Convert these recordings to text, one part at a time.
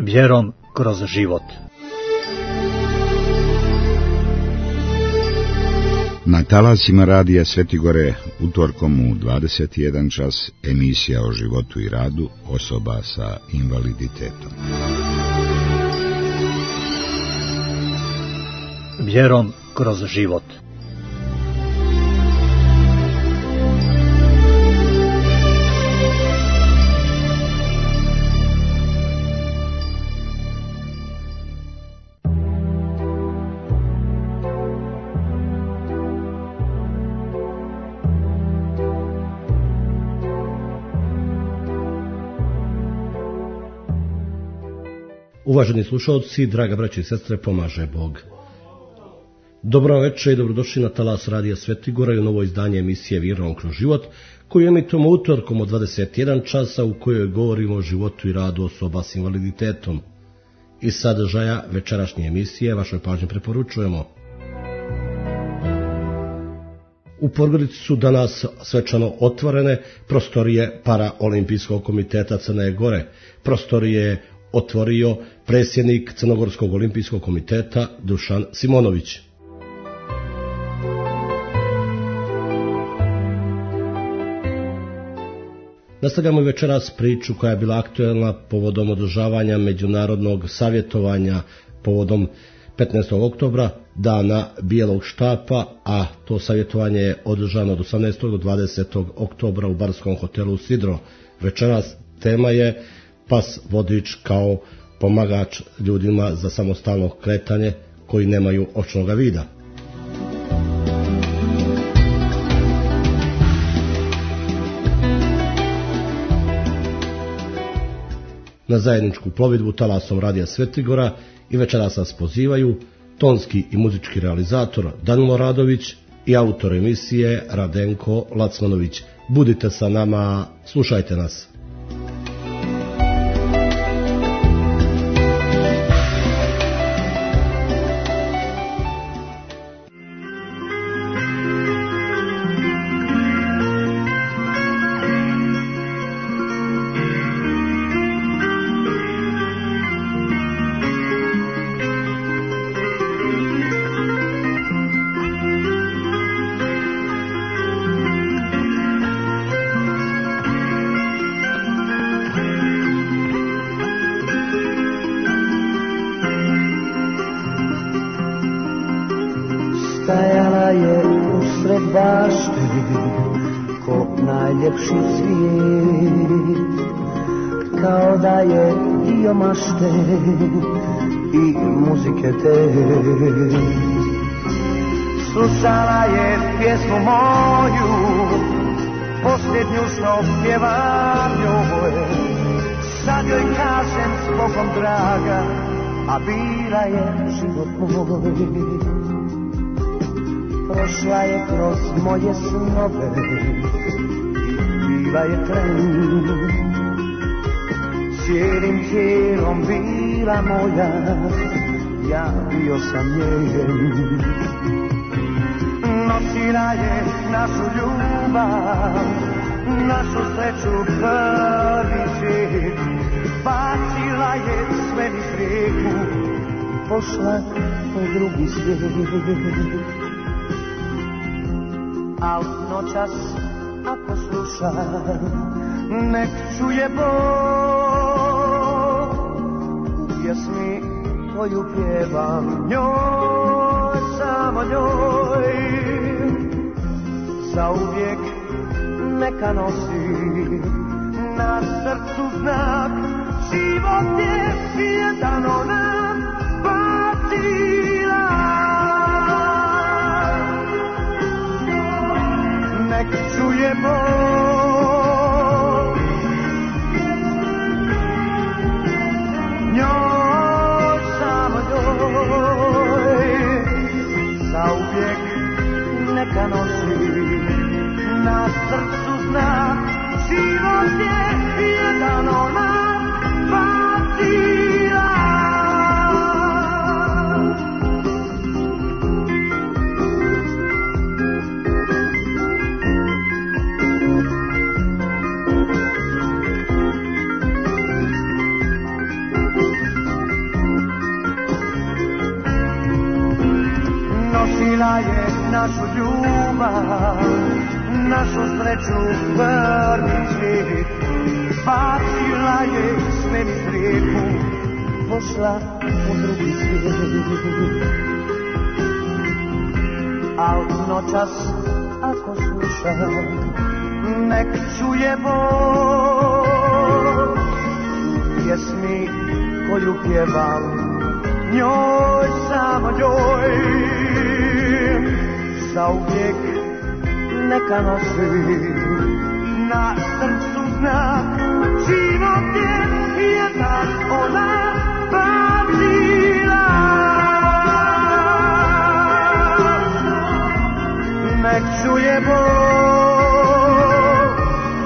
Vjerom kroz život. Na talasima radija Svetigore utorkom u 21 čas emisija o životu i radu osoba sa invaliditetom. Vjerom kroz život. Uvaženi slušalci, draga braće i sestre, pomaže Bog. Dobro večer i dobrodošli na talas radija Svetigora i u novo izdanje emisije Vjerom kroz život, koju emitujemo utorkom od 21 časa, u kojoj govorimo o životu i radu osoba s invaliditetom. Iz sadržaja večerašnje emisije vašoj pažnji preporučujemo. U Podgorici su danas svečano otvorene prostorije Paraolimpijskog komiteta Crne Gore. Prostorije je otvorio predsjednik Crnogorskog olimpijskog komiteta Dušan Simonović. Nastavljamo večeras priču koja je bila aktuelna povodom održavanja međunarodnog savjetovanja povodom 15. oktobra, dana Bijelog štapa, a to savjetovanje je održano od 18. do 20. oktobra u barskom hotelu Sidro. Večeras tema je pas vodič kao pomagač ljudima za samostalno kretanje koji nemaju očnog vida. Na zajedničku plovidbu talasom radija Svetigora i večeras nas pozivaju tonski i muzički realizator Danilo Radović i autor emisije Radenko Lacmanović. Budite sa nama, slušajte nas. Stajala je usred bašte ko najljepši cvijet, kao da je dio mašte i muzike te. Slušala je pjesmu moju, posljednju što pjevam njoj. Sad joj kažem s Bogom draga, a bila je život moj. Prošla je kroz moje snove i bila je tren. Cijelim tijelom bila moja, ja bio sam njen. Nosila je našu ljubav, našu sreću prvi svijet. Bacila je sve niz rijeku, pošla u drugi svijet. Al noćas ako sluša, nek čuje Bog u pjesmi koju pjevam njoj, samo njoj. Zauvijek neka nosi na srcu znak, život je jedan ona bacila. Nek čuje Bog njoj, samo njoj. Zauvijek neka nosi na srcu znak, život je jedan ona bacila. našu ljubav, našu sreću prvi cvijet. Bacila je sve mi strijeku, pošla u drugi svijet. Al noćas ako slušam, nek čuje Bog pjesmi koju pjevam, njoj, samo njoj, zauvijek neka nosi na srcu znak. Život je jedan, ona bacila. Nek čuje Bog,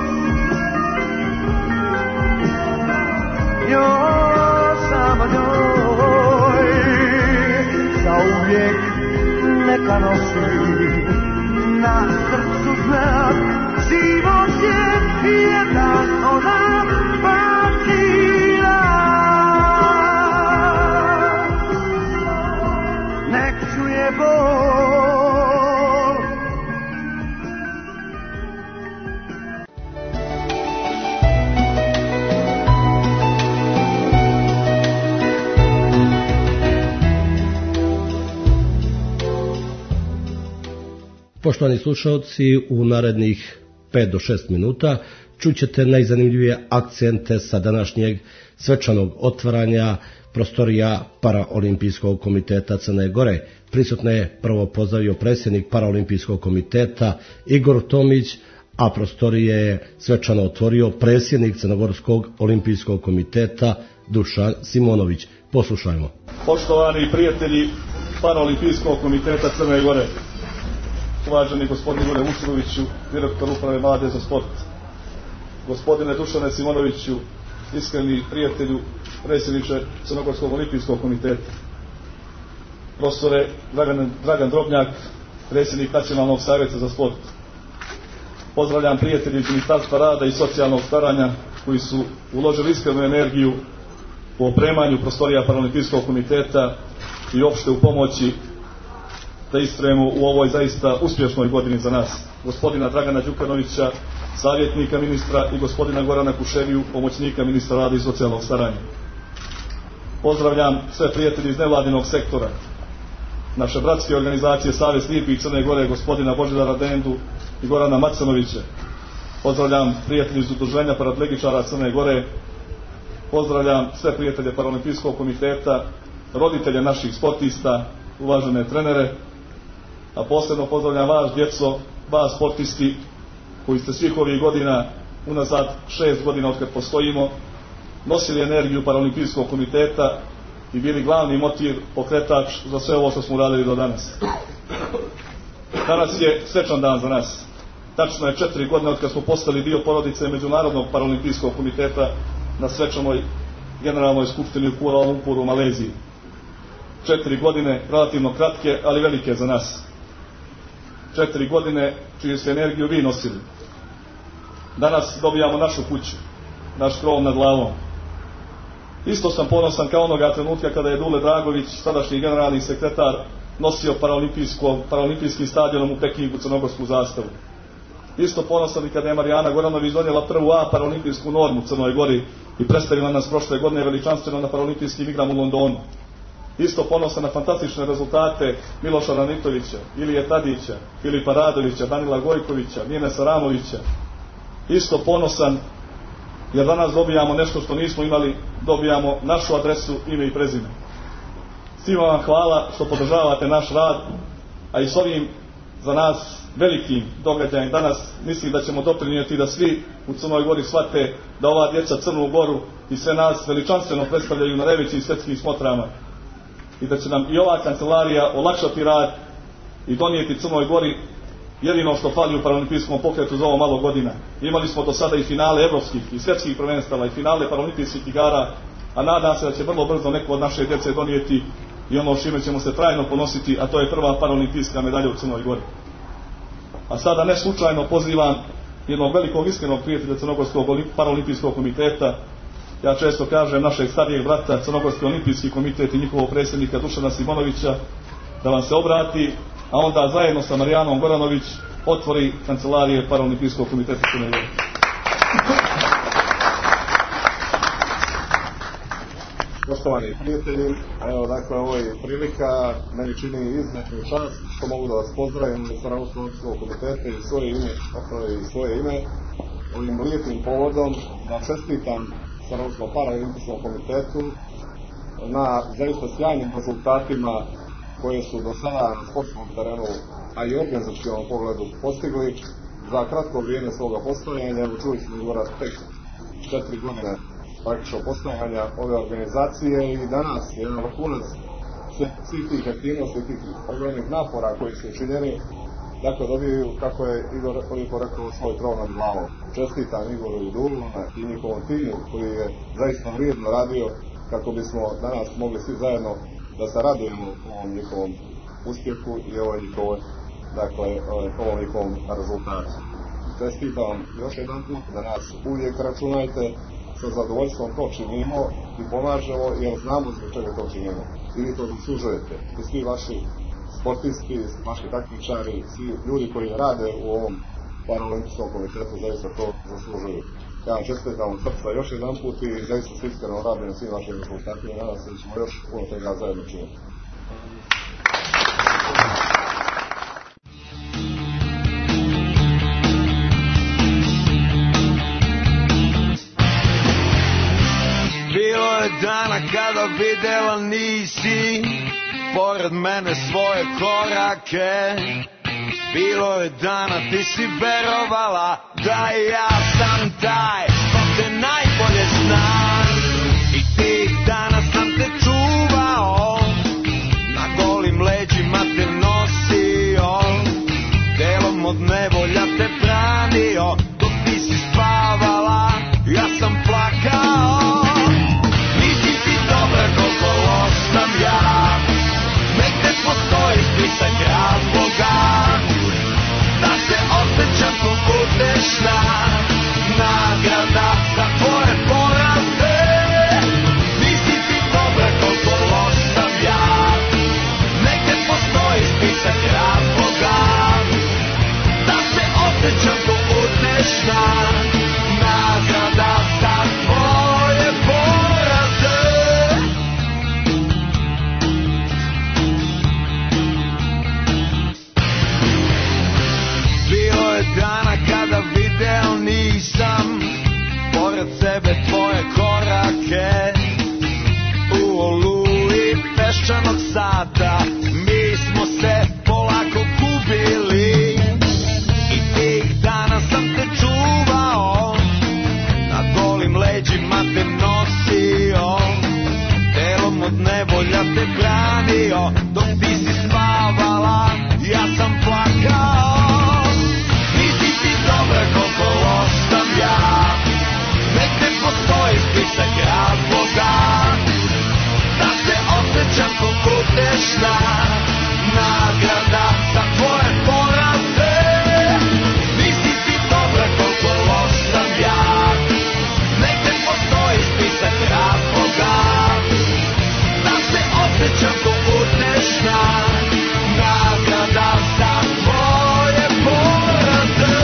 njoj, samo njoj, zauvijek neka nosi na srcu znak. Život je jedan, ona bacila. Nek čuje Bog. Poštovani slušalci, u narednih 5 do 6 minuta čućete najzanimljivije akcente sa današnjeg svečanog otvaranja prostorija Paraolimpijskog komiteta Crne Gore. Prisutno je prvo pozdravio predsjednik Paraolimpijskog komiteta Igor Tomić, a prostorije je svečano otvorio predsjednik Crnogorskog olimpijskog komiteta Dušan Simonović. Poslušajmo. Poštovani prijatelji Paraolimpijskog komiteta Crne Gore, uvaženi gospodin Igore Vučiloviću, direktor uprave Mlade za sport, gospodine Dušane Simonoviću, iskreni prijatelju, predsjedniče Crnogorskog olimpijskog komiteta, profesore Dragan Drobnjak, predsjednik Nacionalnog savjeta za sport. Pozdravljam prijatelji iz Ministarstva rada i socijalnog staranja koji su uložili iskrenu energiju u opremanju prostorija Paraolimpijskog komiteta i opšte u pomoći da istrajemo u ovoj zaista uspješnoj godini za nas. Gospodina Dragana Đukanovića, savjetnika ministra, i gospodina Gorana Kuševiju, pomoćnika ministra rada i socijalnog staranja. Pozdravljam sve prijatelji iz nevladinog sektora, naše bratske organizacije Savez Lijepi i Crne Gore, gospodina Božidara Dendu i Gorana Macanovića. Pozdravljam prijatelji iz udruženja paratlegičara Crne Gore. Pozdravljam sve prijatelje Paraolimpijskog komiteta, roditelje naših sportista, uvažene trenere, a posebno pozdravljam vas, djeco, vas sportisti koji ste svih ovih godina, unazad 6 godina od kad postojimo, nosili energiju Paraolimpijskog komiteta i bili glavni motiv, pokretač za sve ovo što smo uradili do danas. Danas je svečan dan za nas. Tačno je 4 godine od kad smo postali dio porodice Međunarodnog Paraolimpijskog komiteta na svečanoj generalnoj skupštini u Kuala Lumpuru u Maleziji. 4 godine, relativno kratke, ali velike za nas. 4 godine čiju ste energiju vi nosili. Danas dobijamo našu kuću, naš krov nad glavom. Isto sam ponosan kao onoga trenutka kada je Dule Dragović, sadašnji generalni sekretar, nosio paraolimpijskim stadionom u Pekingu crnogorsku zastavu. Isto ponosan i kada je Marijana Goranović donijela prvu A paraolimpijsku normu u Crnoj Gori i predstavila nas prošle godine veličanstveno na paraolimpijskim igrama u Londonu. Isto ponosan na fantastične rezultate Miloša Ranitovića, Ilije Tadića, Filipa Radovića, Danila Gojkovića, Mijene Saramovića. Isto ponosan jer danas dobijamo nešto što nismo imali, dobijamo našu adresu, ime i prezime. Svima vam hvala što podržavate naš rad, a i s ovim za nas velikim događajem danas mislim da ćemo doprinijeti da svi u Crnoj Gori shvate da ova djeca Crnu Goru i sve nas veličanstveno predstavljaju na najvećim svjetskim smotrama i da će nam i ova kancelarija olakšati rad i donijeti Crnoj Gori jedino što fali u paraolimpijskom pokretu za ovo malo godina. Imali smo do sada i finale evropskih i svjetskih prvenstava i finale paraolimpijskih igara, a nadam se da će vrlo brzo neko od naše djece donijeti i ono čime ćemo se trajno ponositi, a to je prva paraolimpijska medalja u Crnoj Gori. A sada ne slučajno pozivam jednog velikog iskrenog prijatelja Crnogorskog paraolimpijskog komiteta, ja često kažem našeg starijeg brata, Crnogorski olimpijski komitet i njihovog predsjednika Dušana Simonovića, da vam se obrati a onda zajedno sa Marijanom Goranović otvori kancelarije Paraolimpijskog komiteta Crne Gore. Poštovani prijatelji, evo dakle ovo je prilika, meni čini izuzetnu čast što mogu da vas pozdravim iz Paraolimpijskog komiteta i svoje ime ovim lijepim povodom da čestitam Paraolimpijskom komitetu na zaista sjajnim rezultatima koje su do sada na sportskom terenu, a i organizacionom pogledu postigli za kratko vrijeme svoga postojanja. Evo čuli smo Igora tek 4 godine praktično postojanja ove organizacije i danas jedan vrhunac svih tih aktivnosti, tih ogromnih napora koji su učinjeni, dakle dobiju, kako je Igor rekao, svoj krov nad glavom. Čestitam Igoru i Dulu i njihovom timu koji je zaista vrijedno radio kako bismo danas mogli svi zajedno da se radujemo ovom njihovom uspjehu i ovom njihovom rezultatu. Čestitam još jedan put da nas uvijek računajte, sa zadovoljstvom to činimo i pomažemo jer znamo zbog čega to činimo. I vi to zaslužujete. I svi vaši sportisti, vaši takmičari, svi ljudi koji rade u ovom Paraolimpijskom komitetu zaista to zaslužuju. Ja vam čestitam od srca još jedan put i zaista se iskreno radujem na svim vašim rezultatima. Nadam se da ćemo još puno toga zajedno činiti. Bilo je dana kada videla nisi pored mene svoje korake. Bilo je dana ti si verovala da ja sam taj ko te najbolje zna. I tih dana sam te čuvao, na golim leđima te nosio, delom od nevolja te branio. Dok ti si spavala, ja sam plakao. Nisi ti dobra koliko loš sam ja, negde postoji spisak razloga da se osjećam ko utešna nagrada za tvoje poraze. Nisi ti dobra koliko loš sam ja, negde postoji spisak razloga da se osjećam ko utešna nagrada za tvoje poraze. Bilo je dana kada video nisam pored sebe tvoje korake. U oluji peščanog sata mi smo se polako gubili. I tih dana sam te čuvao, na golim leđima te nosio, delom od nevolja te branio. Dok ti si spavala, ja sam plakao. Nisi ti dobra koliko loš sam ja, negde postoji spisak razloga da se osjećam ko utešna nagrada za tvoje poraze. Nisi ti dobra koliko loš sam ja, negde postoji spisak razloga da se osjećam ko utešna nagrada za tvoje poraze.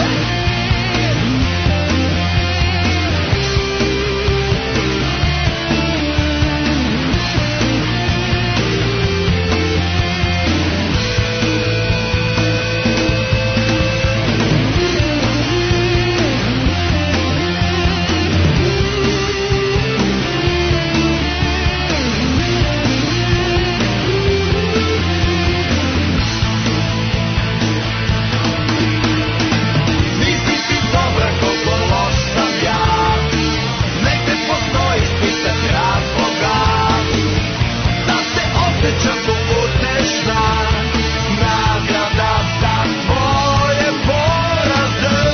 Nisi ti dobra koliko loš sam ja, negde postoji spisak razloga da se osjećam ko utešna nagrada za tvoje poraze.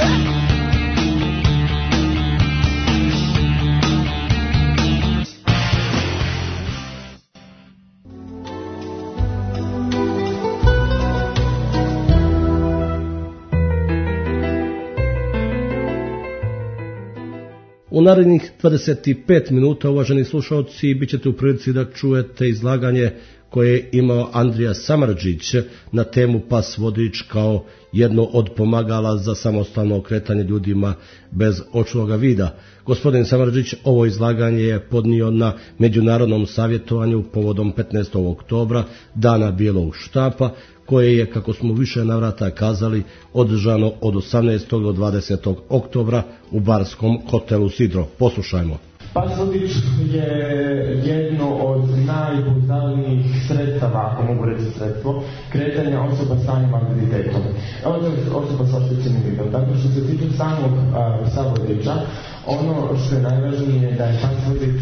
U narednih 25 minuta, uvaženi slušalci, bit ćete u prilici da čujete izlaganje koje je imao Andrija Samardžić na temu pas vodič kao jedno od pomagala za samostalno kretanje ljudima bez očnog vida. Gospodin Samardžić ovo izlaganje je podnio na međunarodnom savjetovanju povodom 15. oktobra, Dana bijelog štapa, koje je, kako smo više navrata kazali, održano od 18. do 20. oktobra u barskom hotelu Sidro. Poslušajmo. Pas vodič je jedno od najbrutalnijih sredstava, ako mogu reći sredstvo, kretanja osoba sa invaliditetom. Osoba sa oštećenim vidom. Dakle, što se tiče samog psa vodiča, ono što je najvažnije je da je pas vodič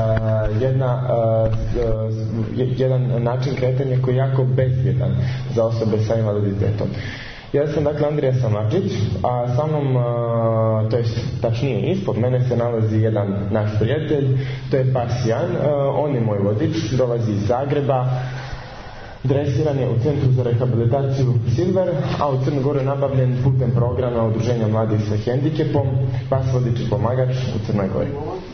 jedan način kretanja koji je jako bezbjedan za osobe sa invaliditetom. Ja sam dakle Andrija Samardžić, a sa mnom, to je tačnije ispod mene se nalazi jedan naš prijatelj, to je pas Jan, on je moj vodič, dolazi iz Zagreba, dresiran je u Centru za rehabilitaciju Silver, a u Crnoj Gori je nabavljen putem programa Udruženja mladih sa hendikepom, pas vodič i pomagač u Crnoj Gori.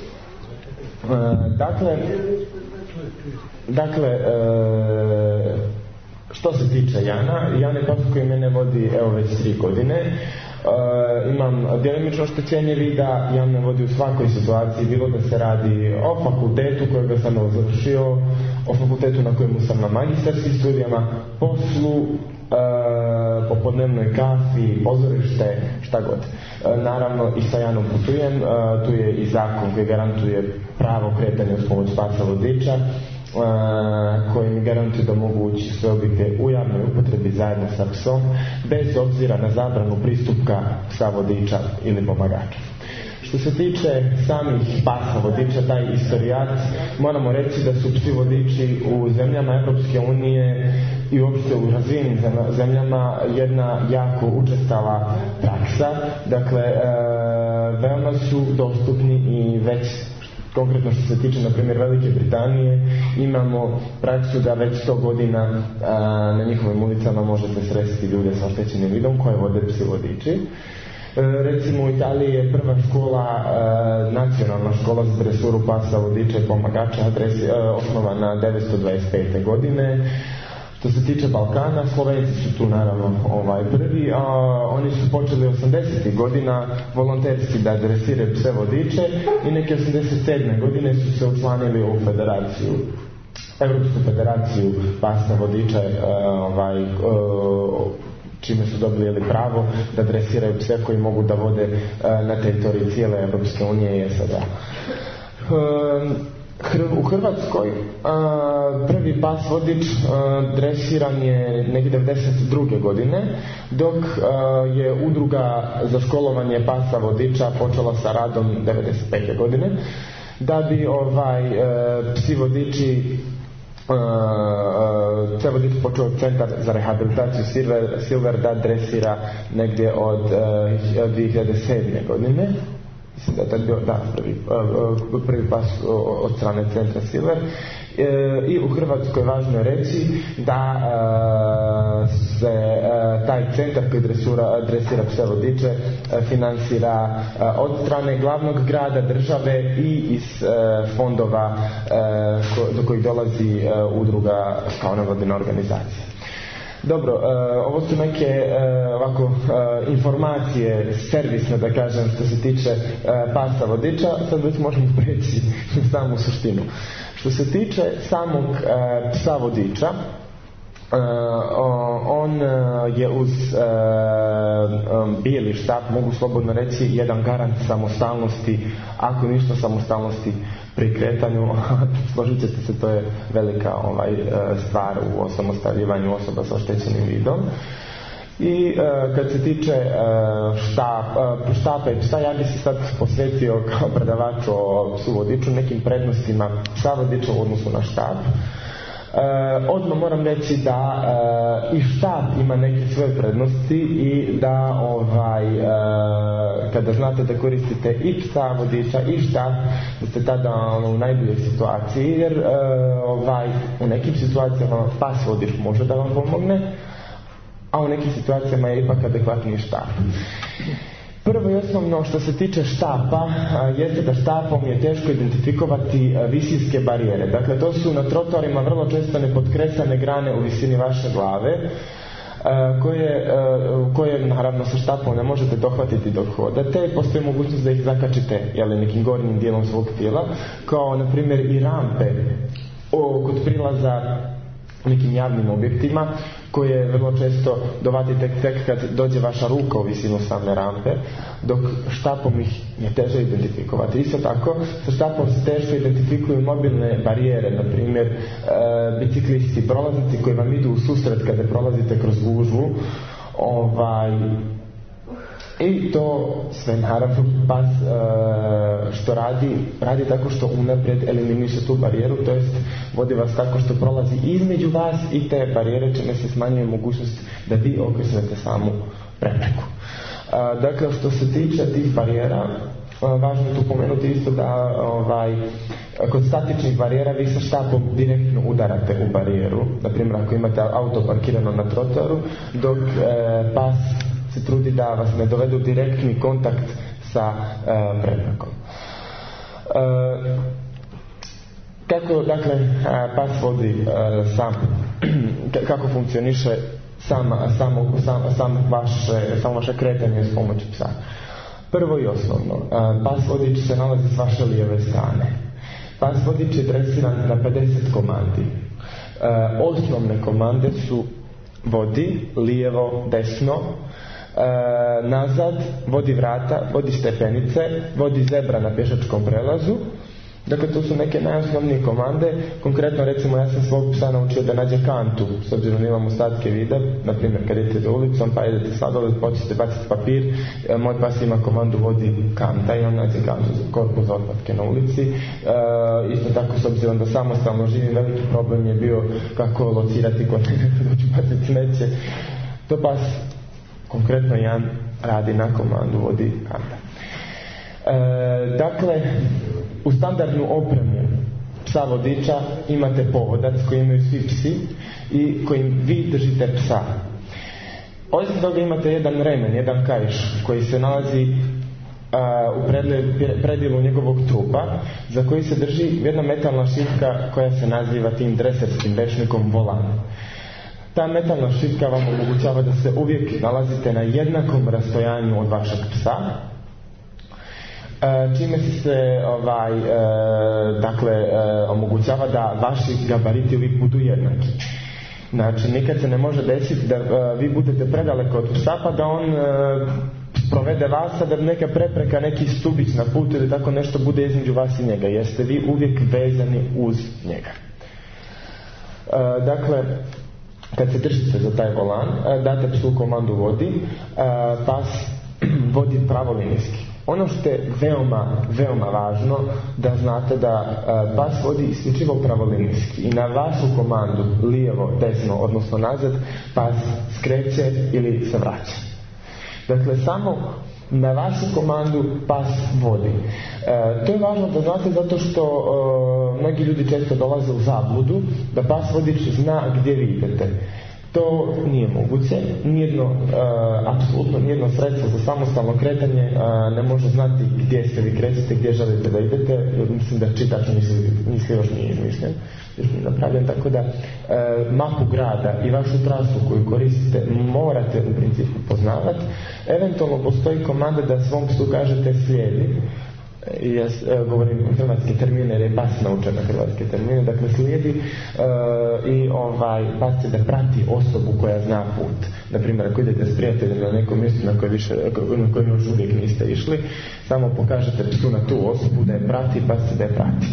Što se tiče Jana, Jan je pas koji mene vodi evo već 3 godine. Imam djelimično oštećenje vida, Jan me vodi u svakoj situaciji, bilo da se radi o fakultetu kojeg sam završio, o fakultetu na kojemu sam na magistarskim studijama, poslu, popodnevnoj kafi, pozorište, šta god. Naravno i sa Janom putujem, tu je i zakon koji garantuje pravo kretanja uz pomoć pasa vodiča, koji mi garantuje da mogu ući sve objekte u javnoj upotrebi zajedno sa psom, bez obzira na zabranu pristupka psa vodiča ili pomagača. Što se tiče samih pasa vodiča, taj istorijat, moramo reći da su psi vodiči u zemljama Europske unije i uopšte u razvijenim zemljama jedna jako učestala praksa. Dakle, veoma su dostupni i već konkretno što se tiče, na primjer, Velike Britanije, imamo praksu da već 100 godina na njihovim ulicama možete sresti ljude sa oštećenim vidom koje vode psi vodiči. Recimo u Italiji je prva škola, nacionalna škola za dresuru pasa vodiča i pomagača, osnovana 1925. godine. Što se tiče Balkana, Slovenci su tu naravno prvi, a oni su počeli 80. godina volonterski da dresiraju pse vodiče i neke 87. godine su se učlanili u federaciju, Europsku federaciju pasa vodiča, čime su dobili pravo da dresiraju pse koji mogu da vode na teritoriji cijele Europske unije i SAD-a. U Hrvatskoj prvi pas vodič dresiran je negdje 92. godine, dok je udruga za školovanje pasa vodiča počela sa radom 95. godine, da bi psi vodiči pse vodič počeo Centar za rehabilitaciju Silver da dresira negdje od 2007. godine. Mislim da je to bio prvi pas od strane Centra Silver. I u Hrvatskoj važno je reći da se taj centar koji dresira pse vodiče finansira od strane glavnog grada, države i iz fondova do kojih dolazi udruga kao nevladina organizacija. Dobro, ovo su neke informacije servisne, da kažem, što se tiče pasa vodiča. Sad već možemo preći na samu suštinu. Što se tiče samog psa vodiča, on je uz bijeli štap, mogu slobodno reći, jedan garant samostalnosti, ako ništa samostalnosti pri kretanju. Složit ćete se, to je velika stvar u osamostaljivanju osoba sa oštećenim vidom. I kad se tiče štapa i psa, ja bi se sad posvetio kao predavaču o psu vodiču nekim prednostima psa vodiča u odnosu na štap. Odmah moram reći da i štap ima neke svoje prednosti i da kada znate da koristite i psa vodiča i štap, da ste tada u najboljoj situaciji, jer u nekim situacijama pas vodič može da vam pomogne, a u nekim situacijama je ipak adekvatniji štap. Prvo i osnovno što se tiče štapa jeste da štapom je teško identifikovati visinske barijere. Dakle, to su na trotoarima vrlo često nepodkresane grane u visini vaše glave, koje naravno sa štapom ne možete dohvatiti dok hodate. Postoji mogućnost da ih zakačite nekim gornjim dijelom svog tijela, kao na primjer i rampe kod prilaza nekim javnim objektima, koje vrlo često dovatite tek kad dođe vaša ruka u visinu same rampe, dok štapom ih je teže identifikovati. Isto tako, sa štapom se teško identifikuju mobilne barijere, na primjer biciklisti, prolaznici koji vam idu u susret kada prolazite kroz gužvu, i to sve naravno pas što radi tako što unaprijed eliminiše tu barijeru, to jest vodi vas tako što prolazi između vas i te barijere, čime se smanjuje mogućnost da vi okresnete samu prepreku. Dakle, što se tiče tih barijera, važno je tu pomenuti isto da kod statičnih barijera vi sa štapom direktno udarate u barijeru. Na primjer, ako imate auto parkirano na trotoaru, dok pas se trudi da vas ne dovede u direktni kontakt sa preprekom. Kako, dakle, pas vodi kako funkcioniše samo vaše kretanje s pomoću psa. Prvo i osnovno, pas vodič se nalazi s vaše lijeve strane. Pas vodič je dresiran na 50 komandi. Osnovne komande su vodi, lijevo, desno, nazad, vodi vrata, vodi stepenice, vodi zebra na pješačkom prelazu. Dakle, to su neke najosnovnije komande. Konkretno, recimo, ja sam svog psa naučio da nađe kantu, s obzirom da imam ostatke vida. Na primjer, kad idete za ulicom, pa idete sladoled, počete baciti papir, moj pas ima komandu vodi kanta i on nađe kantu za korpu za otpadke na ulici. Isto tako, s obzirom da samostalno živim, veliki problem je bio kako locirati kontejner da dođu baciti smeće. To pas, konkretno Jan, radi na komandu vodi kanta. Dakle, u standardnu opremu psa vodiča imate povodac koji imaju svi psi i kojim vi držite psa. Osim toga imate jedan remen, jedan kaiš koji se nalazi u predjelu njegovog trupa, za koji se drži jedna metalna šipka koja se naziva tim dreserskim rečnikom volan. Ta metalna šipka vam omogućava da se uvijek nalazite na jednakom rastojanju od vašeg psa, čime se omogućava da vaši gabariti uvijek budu jednaki. Znači, nikad se ne može desiti da vi budete predaleko od psa pa da on provede vas, a da neka prepreka, neki stubić na putu ili tako nešto bude između vas i njega, jer ste vi uvijek vezani uz njega. Dakle, kad se držite za taj volan, date psu komandu vodi, pas vodi pravolinijski. Ono što je veoma, veoma važno da znate da pas vodi isključivo pravolinijski i na vašu komandu lijevo, desno, odnosno nazad, pas skreće ili se vraća. Dakle, samo na vašu komandu pas vodi. To je važno da znate zato što mnogi ljudi često dolaze u zabludu da pas vodič zna gdje vi idete. To nije moguće. Apsolutno nijedno sredstvo za samostalno kretanje ne može znati gdje se vi krećete, gdje želite da idete. Mislim da čitač misli još nije izmišljen, još nije napravljen, tako da mapu grada i vašu trasu koju koristite morate u principu poznavati. Eventualno postoji komanda da svom psu kažete slijedi. Ja govorim hrvatske termine jer je pas naučen na hrvatske termine, dakle slijedi i pas će da prati osobu koja zna put. Naprimjer, ako idete s prijateljem na nekom mjestu na koje još uvijek niste išli, samo pokažete psu na tu osobu da je prati, pas će da je prati.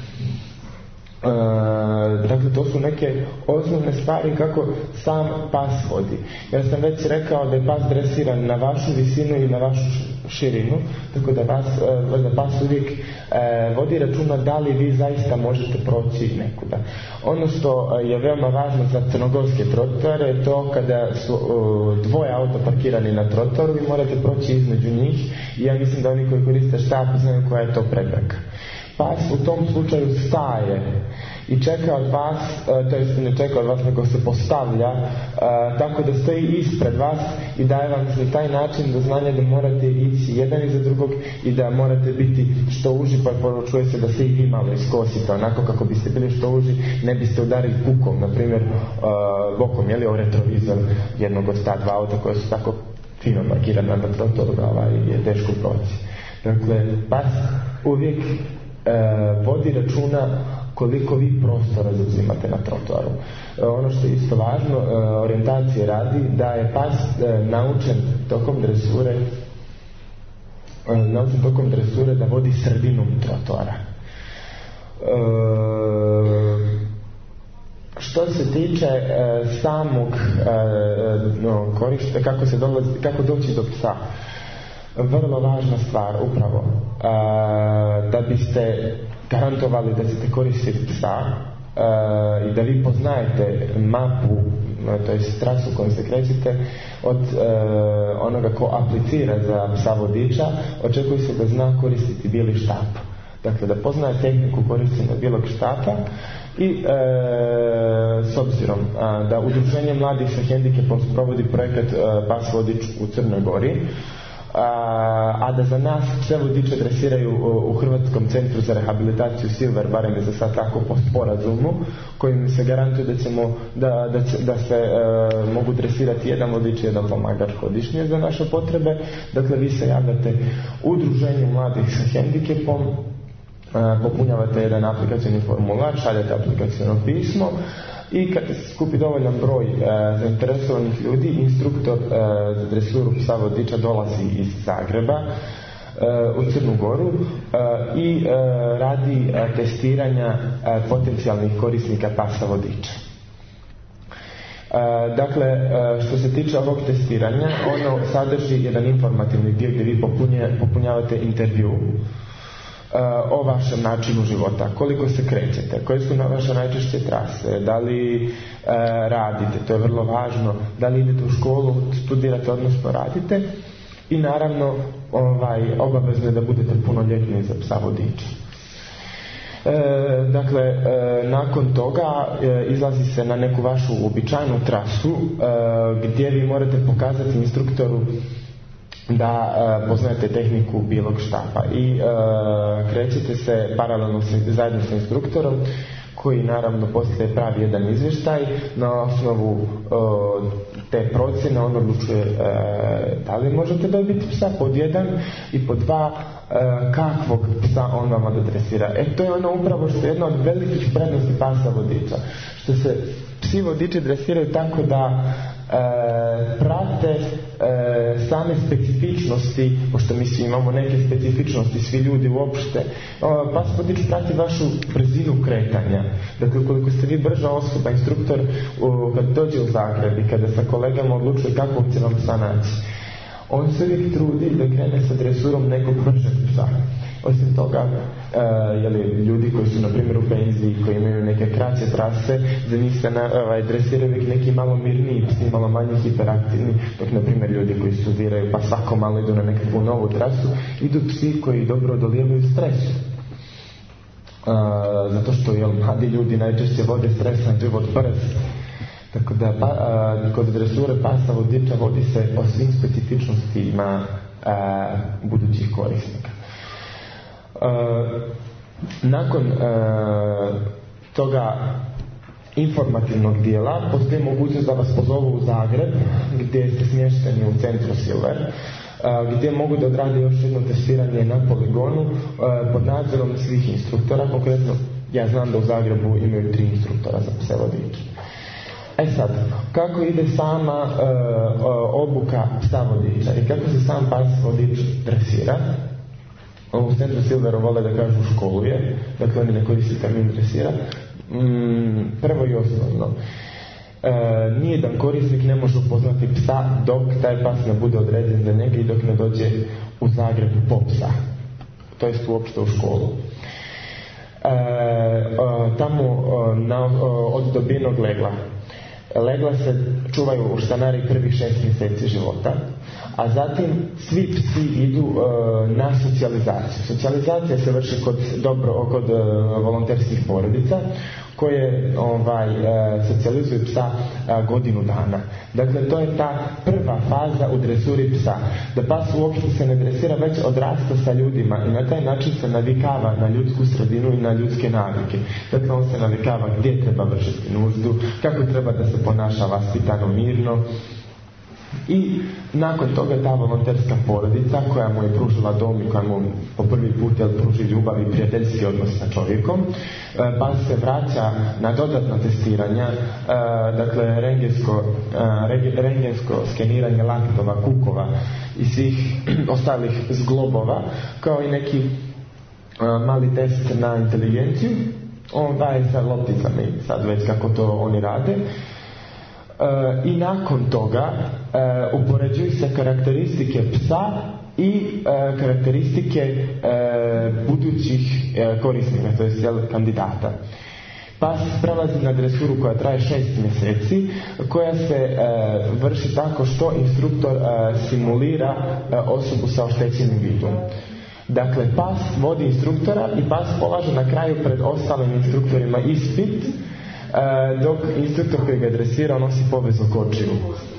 Dakle, to su neke osnovne stvari kako sam pas vodi. Ja sam već rekao da je pas dresiran na vašu visinu i na vašu širinu, tako da pas uvijek vodi računa da li vi zaista možete proći nekuda. Ono što je veoma važno za crnogorske trotoare je to kada su dvoje auta parkirani na trotoaru, vi morate proći između njih i ja mislim da oni koji koriste štap znaju koja je to prepreka. pas u tom slučaju staje i čeka od vas, to jest ne čeka od vas nego se postavlja tako da stoji ispred vas i daje vam na taj način do znanja da morate ići jedan iza drugog i da morate biti što uži, pa poručuje se da se i vi malo iskosite onako kako biste bili što uži, ne biste udarili pukom, na primjer bokom, o retrovizor jednog od ta dva auta koja su tako fino parkirana na trotoru, je teško proći. Dakle, pas uvijek vodi računa koliko vi prostora zauzimate na trotoaru. Ono što je isto važno, orijentacije radi, da je pas naučen tokom dresure da vodi sredinom trotoara. Što se tiče samog korištenja, kako doći do psa, vrlo važna stvar upravo da biste garantovali da ćete koristiti psa i da vi poznajete mapu, to je trasu kojom se krećete od onoga ko aplicira za psa vodiča, očekuje se da zna koristiti bijeli štap. Dakle, da poznaje tehniku korištenja bijelog štapa i s obzirom da Udruženje mladih sa hendikepom provodi projekat Pas vodič u Crnoj Gori, a da za nas pse vodiče dresiraju u Hrvatskom centru za rehabilitaciju Silver, barem je za sad tako po sporazumu, kojim se garantuje da se mogu dresirati jedan vodič i jedan pomagač godišnje za naše potrebe. Dakle, vi se javljate Udruženju mladih sa hendikepom, popunjavate jedan aplikacijni formular, šaljate aplikacijno pismo i kad se skupi dovoljan broj zainteresovanih ljudi, instruktor za dresuru psa vodiča dolazi iz Zagreba u Crnu Goru i radi testiranja potencijalnih korisnika pasa vodiča. Dakle, što se tiče ovog testiranja, ono sadrži jedan informativni dio gdje vi popunjavate intervju o vašem načinu života, koliko se krećete, koje su vaše najčešće trase, da li radite, to je vrlo važno, da li idete u školu, studirate, odnosno radite i naravno obavezno je da budete punoljetni za psa vodiča. Dakle, nakon toga izlazi se na neku vašu uobičajenu trasu gdje vi morate pokazati instruktoru da poznajete tehniku bijelog štapa i krećete se paralelno zajedno sa instruktorom koji naravno poslije pravi jedan izvještaj. Na osnovu te procjene on odlučuje da li možete dobiti psa pod 1 i pod 2 kakvog psa on vama da dresira. To je ono upravo što je jedna od velikih prednosti pasa vodiča, što se psi vodiči dresiraju tako da prate same specifičnosti, pošto mi svi imamo neke specifičnosti, svi ljudi uopšte. Pas vodič prati vašu brzinu kretanja. Dakle, ukoliko ste vi brža osoba, instruktor kad dođe u Zagreb i kada sa kolegama odlučuje kakvog će vam psa naći, on se uvijek trudi da krene sa dresurom nekog bržeg psa. Osim toga, ljudi koji su na primjer u penziji, koji imaju neke kraće trase, za njih se dresiraju uvijek neki malo mirniji psi, malo manje hiperaktivni, dok na primjer ljudi koji studiraju pa svako malo idu na nekakvu novu trasu, idu psi koji dobro odolijevaju stresu. Zato što mladi ljudi najčešće vode stresan život brz. Tako da kod dresure pasa vodiča vodi se o svim specifičnostima budućih korisnika. Nakon toga informativnog dijela postoji mogućnost da vas pozovu u Zagreb gdje ste smješteni u centru Silver, gdje mogu da odrade još jedno testiranje na poligonu pod nadzorom svih instruktora. Konkretno ja znam da u Zagrebu imaju 3 instruktora za pse vodiče. Sad, kako ide sama obuka psa vodiča i kako se sam pas vodič dresira? U centru Silveru vole da kažu školuje, dakle oni ne koristi termin dresira. Prvo i osnovno, nijedan korisnik ne može upoznati psa dok taj pas ne bude određen za njega i dok ne dođe u Zagreb po psa, to jest uopšte u školu. Tamo od dobijenog legla se čuvaju u štanari prvih 6 mjeseci života, a zatim svi psi idu na socijalizaciju. Socijalizacija se vrši kod volonterskih porodica koje socijalizuju psa godinu dana. Dakle, to je ta prva faza u dresuri psa. Da pas uopšte se ne dresira, već odrasta sa ljudima i na taj način se navikava na ljudsku sredinu i na ljudske navike. Dakle, on se navikava gdje treba vršiti nuždu, kako treba da se ponaša vaspitano, mirno. I nakon toga ta volonterska porodica koja mu je pružila dom i koja mu po prvi put pruži ljubav i prijateljski odnos sa čovjekom, pa se vraća na dodatna testiranja, dakle rengensko skeniranje laktova, kukova i svih ostalih zglobova, kao i neki mali test na inteligenciju. On daje sa lopticama i sad već kako to oni rade. I nakon toga upoređuju se karakteristike psa i karakteristike budućih korisnika, to jest kandidata. Pas prelazi na dresuru koja traje 6 mjeseci, koja se vrši tako što instruktor simulira osobu sa oštećenim vidom. Dakle, pas vodi instruktora i pas polaže na kraju pred ostalim instruktorima ispit, dok instruktor koji ga dresira nosi povezu kočiju.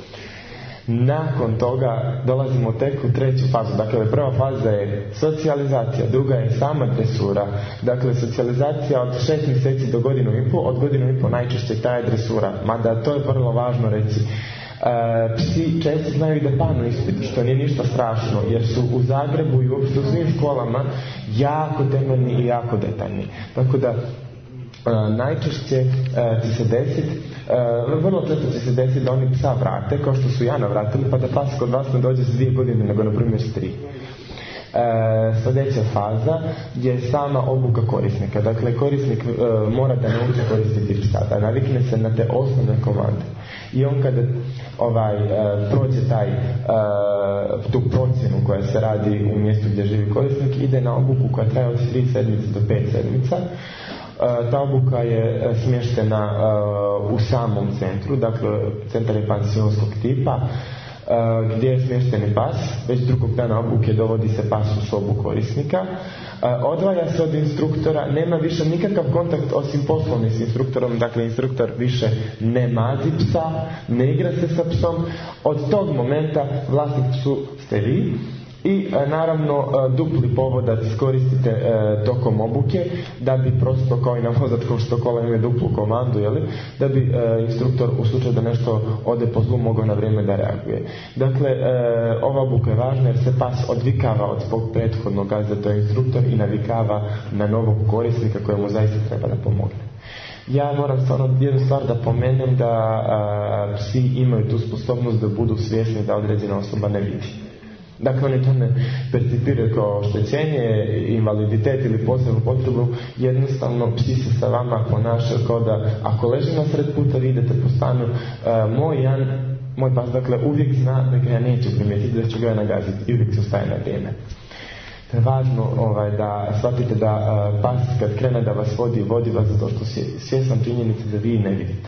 Nakon toga dolazimo tek u treću fazu. Dakle, prva faza je socijalizacija, druga je sama dresura. Dakle, socijalizacija od 6 mjeseci do godinu i pol, od godinu i pol najčešće traje dresura. Mada to je vrlo važno reći. Psi često znaju da padnu ispit, što nije ništa strašno, jer su u Zagrebu i uopšte u svim školama jako temeljni i jako detaljni. Tako da najčešće će se desiti, vrlo često će se desiti da oni psa vrate, kao što su Jana vratili, pa da pas kod vas ne dođe s 2 godine, nego na primjer s 3. Sljedeća faza je sama obuka korisnika. Dakle, korisnik mora da nauči koristiti psa, da navikne se na te osnovne komande. I on kada prođe tu procjenu koja se radi u mjestu gdje živi korisnik, ide na obuku koja traje od 3 sedmice do 5 sedmica. Ta obuka je smještena u samom centru, dakle centar je pansionskog tipa, gdje je smješteni pas. Već drugog dana obuke dovodi se pas u sobu korisnika, odvaja se od instruktora, nema više nikakav kontakt osim poslovni s instruktorom, dakle instruktor više ne mazi psa, ne igra se sa psom. Od tog momenta vlasnik psu ste vi. I naravno dupli povodac koristite tokom obuke, da bi prosto kao i na vozačkom što kola imaju duplu komandu, da bi instruktor u slučaju da nešto ode po zlu mogao na vrijeme da reaguje. Dakle, ova obuka je važna jer se pas odvikava od svog prethodnog gazda, to je instruktor, i navikava na novog korisnika kojemu zaista treba da pomogne. Ja moram stvarno jednu stvar da pomenem, da psi imaju tu sposobnost da budu svjesni da određena osoba ne vidi. Dakle, oni to ne percipiraju kao oštećenje, invaliditet ili posebnu potrebu. Jednostavno, psi se sa vama ponašaju kao da ako leži na sred puta, vi idete po stanu. Moj pas, dakle, uvijek zna da ga ja neću primijetiti, da ću ga nagaziti i uvijek se ostaje na vrijeme. To je važno da shvatite da pas kad krene da vas vodi vas zato što svjestan činjenice da vi ne vidite.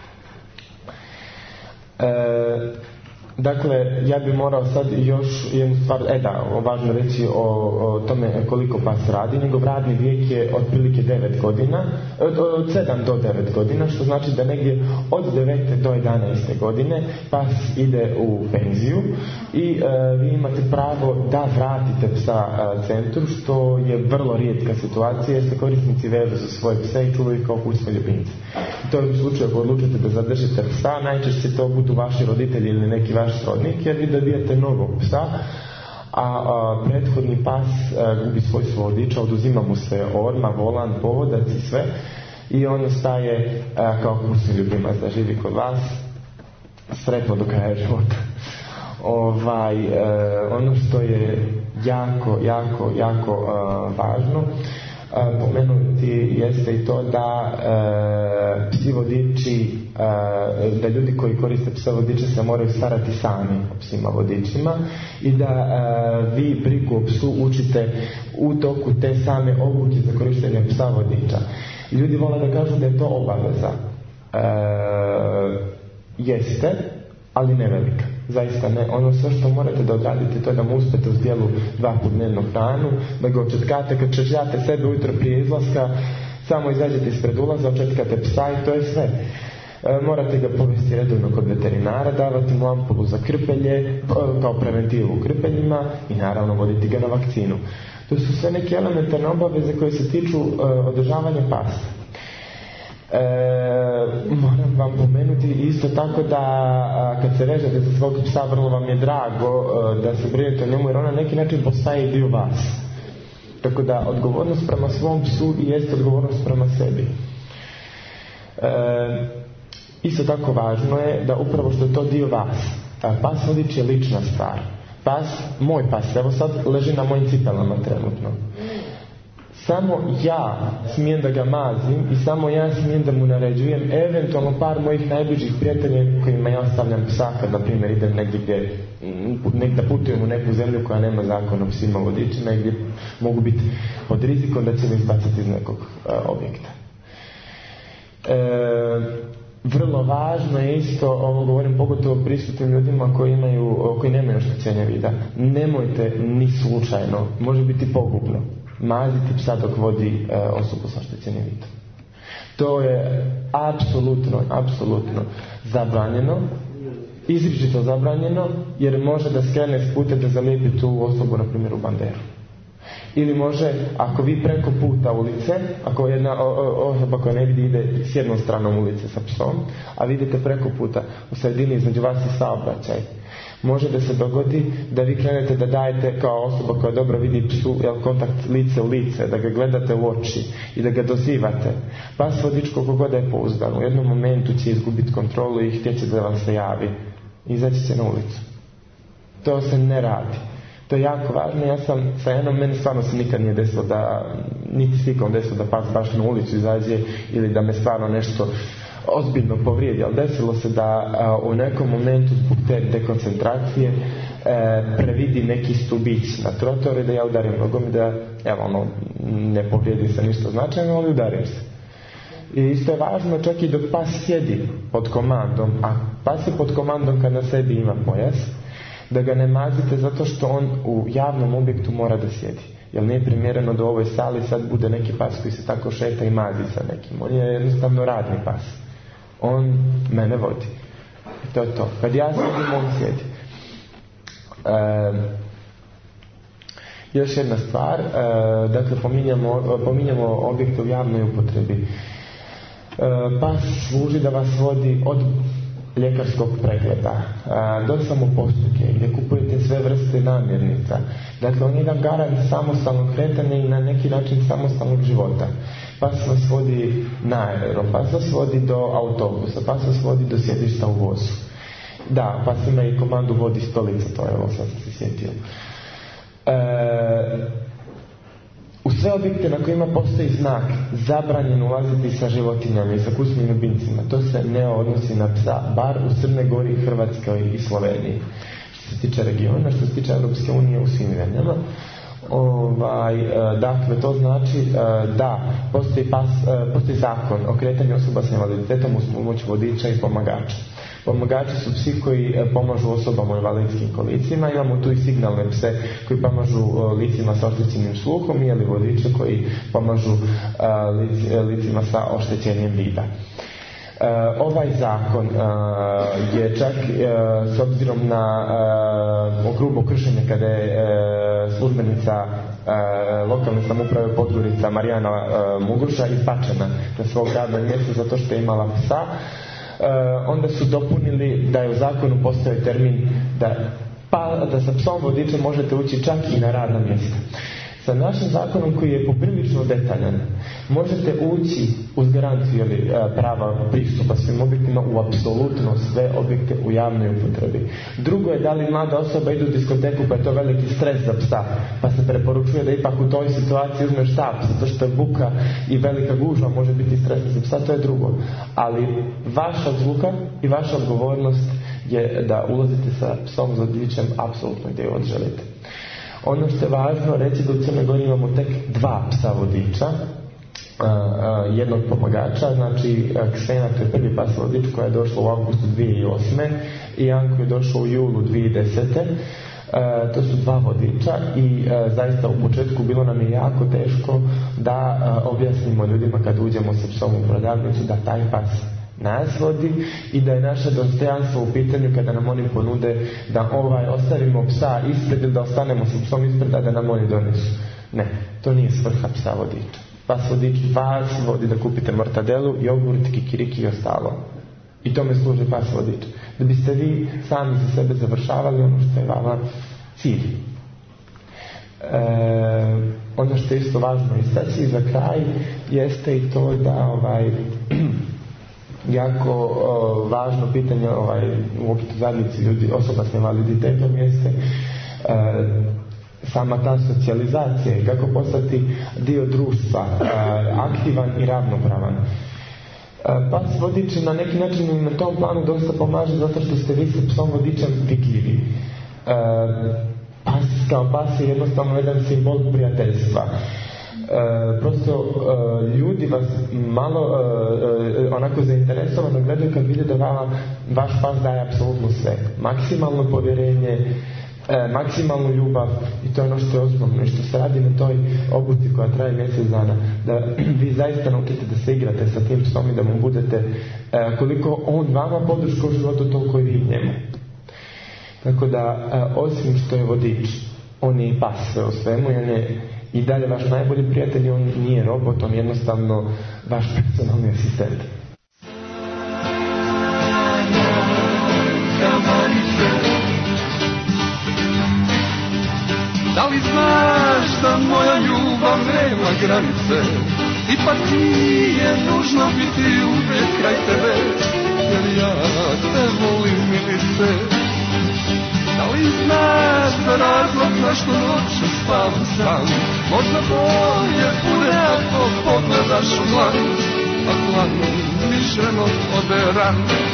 Dakle, ja bi morao sad još jednu stvar, važno reći o tome koliko pas radi. Njegov radni vijek je otprilike 9 godina, od 7 do 9 godina, što znači da negdje od 9. do 11. godine pas ide u penziju i vi imate pravo da vratite psa centru, što je vrlo rijetka situacija jer se korisnici vežu za svoje pse i čuvaju kao kućne ljubimce. To je u slučaju ako odlučite da zadržite psa, najčešće to budu vaši roditelji ili neki vaš srodnik, jer vi dobijate novog psa, a prethodni pas gubi svojstvo vodiča, oduzima mu se orma, volan, povodac i sve, i on ostaje kao kućni ljubimac da živi kod vas sretno do kraja života. Ono što je jako važno pomenuti jeste i to da psi vodiči, da ljudi koji koriste psa vodiče se moraju starati sami o psima vodičima i da vi brigu o psu učite u toku te same obuke za korištenje psa vodiča. Ljudi vole da kažu da je to obaveza. Jeste, ali ne velika. Zaista ne. Ono sve što morate da odradite, to je da mu uspete u zdjelu 2 puta dnevno hranu, da ga očetkate kad češljate sebe ujutro prije izlaska, samo izađete ispred ulaza, očetkate psa i to je sve. Morate ga povesti redovno kod veterinara, davati mu ampulu za krpelje, kao preventivu u krpeljima i naravno voditi ga na vakcinu. To su sve neke elementarne obaveze koje se tiču održavanja pasa. Moram vam pomenuti isto tako da kad se vežete za svog psa, vrlo vam je drago da se brinete o njemu, jer on na neki način postaje i dio vas. Tako da odgovornost prema svom psu jeste odgovornost prema sebi. Isto tako važno je da upravo što je to dio vas. Pas vodič je lična stvar. Moj pas, evo sad leži na mojim cipelama trenutno. Samo ja smijem da ga mazim i samo ja smijem da mu naređujem, eventualno par mojih najbližih prijatelja kojima ja stavljam psa kad, na primjer, idem negdje da putujem u neku zemlju koja nema zakon o psima vodičima i gdje mogu biti pod rizikom da će me izbaciti iz nekog objekta. Vrlo važno je isto, ovo govorim pogotovo prisutnim ljudima koji nemaju oštećenja vida. Nemojte ni slučajno, može biti pogubno, maziti psa dok vodi osobu sa oštećenim vidom. To je apsolutno zabranjeno, izričito zabranjeno, jer može da skrene s puta da zalijepi tu osobu, na primjer, u banderu. Ili može, ako vi preko puta ulice, ako jedna osoba koja ne vidi ide s jednom stranom ulice sa psom, a vidite preko puta u sredini između vas i saobraćaj, može da se dogodi da vi krenete da dajete kao osoba koja dobro vidi psu kontakt lice u lice, da ga gledate u oči i da ga dozivate. Pas vodič koliko god je pouzdan, u jednom momentu će izgubiti kontrolu i htjeće da vam se javi. Izaći će na ulicu. To se ne radi. To je jako važno. Ja sam sa jednom, meni stvarno se nikad nije desilo da, niti slikom desilo da pas baš na ulicu izađe ili da me stvarno nešto ozbiljno povrijedi, ali desilo se da u nekom momentu zbog te dekoncentracije previdi neki stubić na trotoru i da ja udarim nogom i da, ne povrijedi se ništa značajno, ali udarim se. I isto je važno čak i dok pas sjedi pod komandom, a pas je pod komandom kad na sebi ima pojas, da ga ne mazite zato što on u javnom objektu mora da sjedi. Jer nije primjereno da u ovoj sali sad bude neki pas koji se tako šeta i mazi sa nekim. On je jednostavno radni pas. On mene vodi. I to je to. Kad ja sjedim, on sjedi. Još jedna stvar. Dakle, pominjamo objekte u javnoj upotrebi. Pas služi da vas vodi od ljekarskog pregleda do samopostupke gdje kupujete sve vrste namirnica. Dakle, on je jedan garant samostalnog kretanja i na neki način samostalnog života. Pas vas vodi na aerodrom, pas vas vodi do autobusa, pas vas vodi do sjedišta u vozu. Da, pas ima i komandu vodi stolica, to je ovo sad se sjetio. U sve objekte na kojima postoji znak zabranjeno ulaziti sa životinjama i sa kućnim ljubimcima, to se ne odnosi na psa, bar u Crnoj Gori, Hrvatskoj i Sloveniji. Što se tiče regiona, što se tiče Europske unije, u svim zemljama. Dakle, to znači da postoji zakon o kretanju osoba s invaliditetom uz pomoć vodiča i pomagača. Pomagači su psi koji pomažu osobama u invalidskim kolicima. Imamo tu i signalne pse koji pomažu licima sa oštećenim sluhom ili vodiče koji pomažu licima sa oštećenjem vida. Ovaj zakon je čak s obzirom na grubo kršenje kada je službenica lokalne samouprave Podgorica Marijana Muguša izbačena na svog radnog mjesta zato što je imala psa, onda su dopunili da je u zakonu postoji termin da sa psom vodičem možete ući čak i na radna mjesta. Sa našim zakonom koji je poprilično detaljan, možete ući uz garanciju prava pristupa svim objektima u apsolutno sve objekte u javnoj upotrebi. Drugo je da li mlada osoba ide u diskoteku pa je to veliki stres za psa, pa se preporučuje da ipak u toj situaciji uzmeš štap, zato što je buka i velika gužva može biti stresna za psa, to je drugo. Ali vaša odluka i vaša odgovornost je da ulazite sa psom vodičem apsolutno gdje god želite. Ono što je važno reći da u Crnoj Gori imamo tek 2 psa vodiča jednog pomagača, znači Ksena, to je prvi pas vodič koja je došla u avgustu 2008. i Janko je došao u julu 2010. To su dva vodiča i zaista u početku bilo nam je jako teško da objasnimo ljudima kad uđemo sa psom u prodavnicu da taj pas nas vodi i da je naše dostojanstvo u pitanju kada nam oni ponude da ostavimo psa ispred ili da ostanemo sa psom ispred, a da nam oni donesu. Ne, to nije svrha psa vodiča. Pas vodič vas vodi da kupite mortadelu, jogurt, kikiriki i ostalo. I tome služi pas vodič. Da biste vi sami za sebe završavali ono što je vama cilj. Ono što je isto važno istaći za kraj jeste i to da jako važno pitanje u opet zajednici ljudi, osoba s invaliditetom jeste sama ta socijalizacija i kako postati dio društva, aktivan i ravnopravan. Pas vodič na neki način na tom planu dosta pomaže zato što ste vi sa psom vodičem vidljivi. Pas kao pas je jednostavno jedan simbol prijateljstva. Prosto ljudi vas malo onako zainteresovano gledaju kad vide da vama vaš pas daje apsolutno sve. Maksimalno povjerenje, maksimalnu ljubav i to je ono što je osnovno i što se radi na toj obuci koja traje mjesec dana, da vi zaista naučite da se igrate sa tim psom i da mu budete koliko on vama podrška u životu, toliko i vi njemu. Tako da osim što je vodič, on je i pas sve o svemu i on je i dalje vaš najbolji prijatelj i on nije robot, on je jednostavno vaš personalni asistent. Da li znaš da moja ljubav nema granice? Ipak nije nužno biti uvijek kraj tebe, jer ja te volim, milice. Da li znaš da razlog zašto noću spavam sam? Možda bolje bude ako pogledaš u dlan, a dlan mišljeno oderan.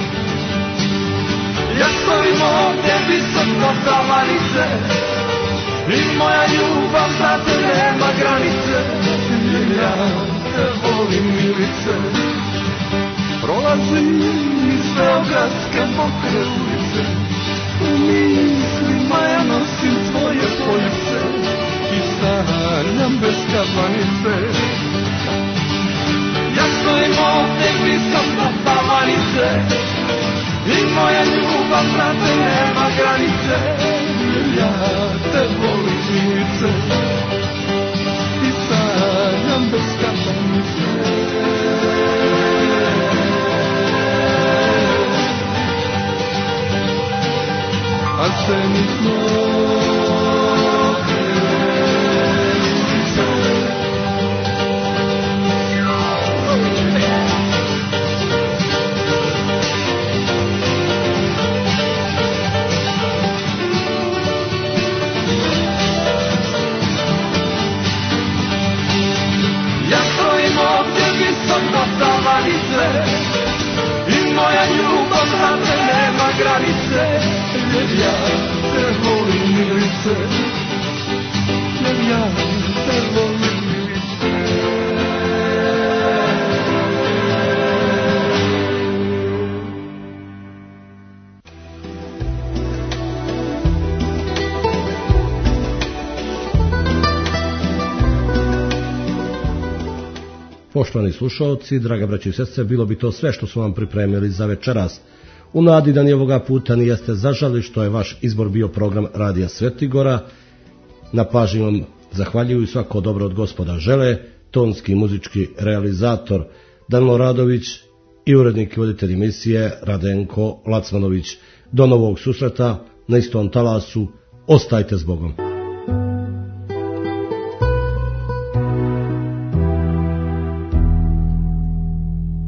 Ja stojim ovdje visoko tavanice i moja ljubav za te nema granice, jer ja te volim, milice. Prolazim iz beogradske mokre ulice, u mislima ja nosim tvoje poljice i sanjam bez kaplanice. Ja stojim ovdje visoko tavanice i moja ljubav za te nema granice, jer ja te volim, milice, i sanjam bez kaplanice. A zenitno i moja ljubav za te nema granice, jer ja te volim, milice, jer ja te volim, milice. Poštovani slušalci, draga braćo i sestre, bilo bi to sve što smo vam pripremili za večeras. U nadi da ni ovoga puta nijeste zažali što je vaš izbor bio program Radija Svetigora. Na pažnji vam zahvaljuju svako dobro od Gospoda žele, tonski i muzički realizator Danilo Radović i urednik i voditelj emisije Radenko Lacmanović. Do novog susreta na istom talasu, ostajte s Bogom.